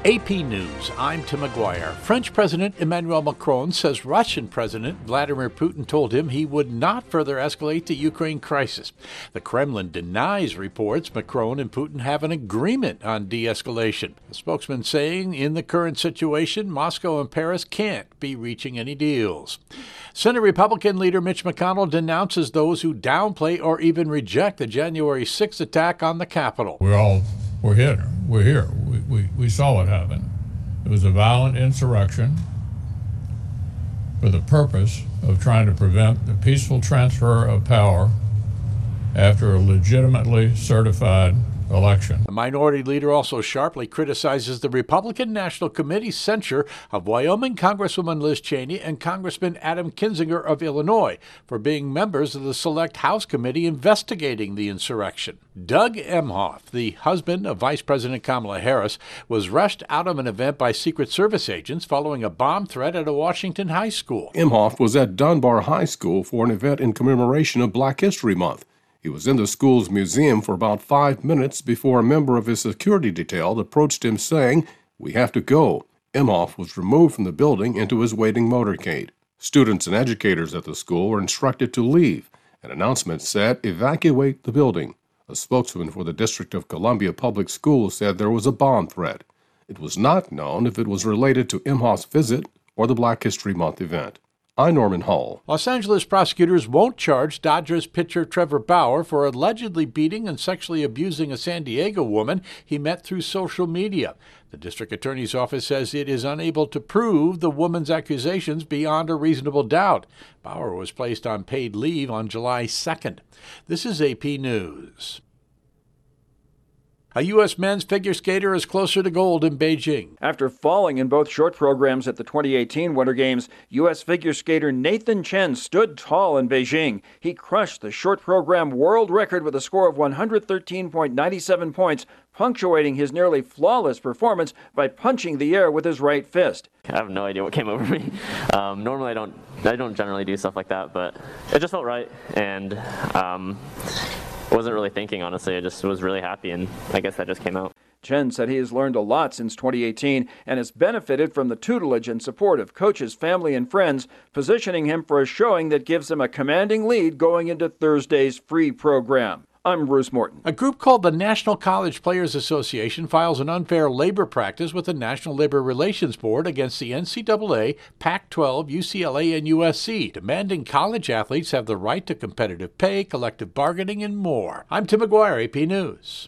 AP News, I'm Tim McGuire. French President Emmanuel Macron says Russian President Vladimir Putin told him he would not further escalate the Ukraine crisis. The Kremlin denies reports Macron and Putin have an agreement on de-escalation. A spokesman saying in the current situation, Moscow and Paris can't be reaching any deals. Senate Republican leader Mitch McConnell denounces those who downplay or even reject the January 6th attack on the Capitol. We're here. We saw what happened. It was a violent insurrection for the purpose of trying to prevent the peaceful transfer of power after a legitimately certified election. The minority leader also sharply criticizes the Republican National Committee's censure of Wyoming Congresswoman Liz Cheney and Congressman Adam Kinzinger of Illinois for being members of the Select House Committee investigating the insurrection. Doug Emhoff, the husband of Vice President Kamala Harris, was rushed out of an event by Secret Service agents following a bomb threat at a Washington high school. Emhoff was at Dunbar High School for an event in commemoration of Black History Month. He was in the school's museum for about 5 minutes before a member of his security detail approached him saying, "We have to go." Emhoff was removed from the building into his waiting motorcade. Students and educators at the school were instructed to leave. An announcement said, "Evacuate the building." A spokesman for the District of Columbia Public Schools said there was a bomb threat. It was not known if it was related to Emhoff's visit or the Black History Month event. I'm Norman Hall. Los Angeles prosecutors won't charge Dodgers pitcher Trevor Bauer for allegedly beating and sexually abusing a San Diego woman he met through social media. The district attorney's office says it is unable to prove the woman's accusations beyond a reasonable doubt. Bauer was placed on paid leave on July 2nd. This is AP News. A U.S. men's figure skater is closer to gold in Beijing. After falling in both short programs at the 2018 Winter Games, U.S. figure skater Nathan Chen stood tall in Beijing. He crushed the short program world record with a score of 113.97 points, punctuating his nearly flawless performance by punching the air with his right fist. I have no idea what came over me. Normally I don't generally do stuff like that, but it just felt right, and wasn't really thinking, honestly. I just was really happy, and I guess that just came out. Chen said he has learned a lot since 2018 and has benefited from the tutelage and support of coaches, family, and friends, positioning him for a showing that gives him a commanding lead going into Thursday's free program. I'm Bruce Morton. A group called the National College Players Association files an unfair labor practice with the National Labor Relations Board against the NCAA, Pac-12, UCLA, and USC, demanding college athletes have the right to competitive pay, collective bargaining, and more. I'm Tim McGuire, AP News.